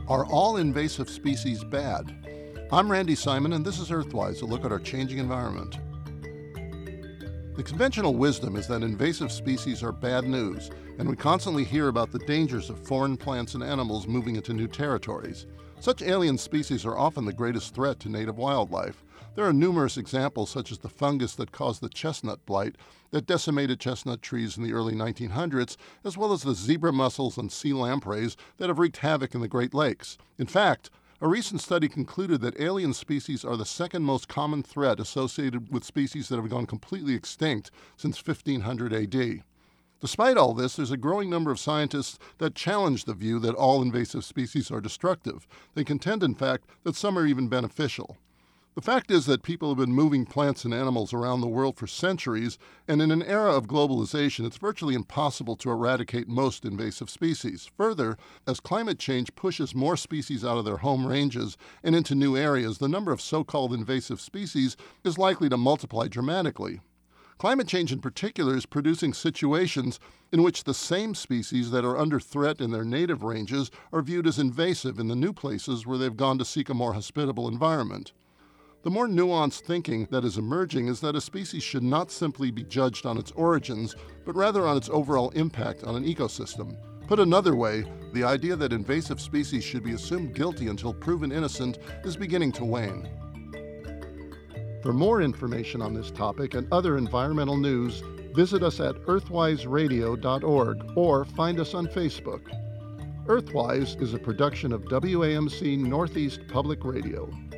Are all invasive species bad? I'm Randy Simon, and this is Earthwise, a look at our changing environment. The conventional wisdom is that invasive species are bad news, and we constantly hear about the dangers of foreign plants and animals moving into new territories. Such alien species are often the greatest threat to native wildlife. There are numerous examples, such as the fungus that caused the chestnut blight that decimated chestnut trees in the early 1900s, as well as the zebra mussels and sea lampreys that have wreaked havoc in the Great Lakes. In fact, a recent study concluded that alien species are the second most common threat associated with species that have gone completely extinct since 1500 AD. Despite all this, there's a growing number of scientists that challenge the view that all invasive species are destructive. They contend, in fact, that some are even beneficial. The fact is that people have been moving plants and animals around the world for centuries, and in an era of globalization, it's virtually impossible to eradicate most invasive species. Further, as climate change pushes more species out of their home ranges and into new areas, the number of so-called invasive species is likely to multiply dramatically. Climate change in particular is producing situations in which the same species that are under threat in their native ranges are viewed as invasive in the new places where they've gone to seek a more hospitable environment. The more nuanced thinking that is emerging is that a species should not simply be judged on its origins, but rather on its overall impact on an ecosystem. Put another way, the idea that invasive species should be assumed guilty until proven innocent is beginning to wane. For more information on this topic and other environmental news, visit us at earthwiseradio.org or find us on Facebook. Earthwise is a production of WAMC Northeast Public Radio.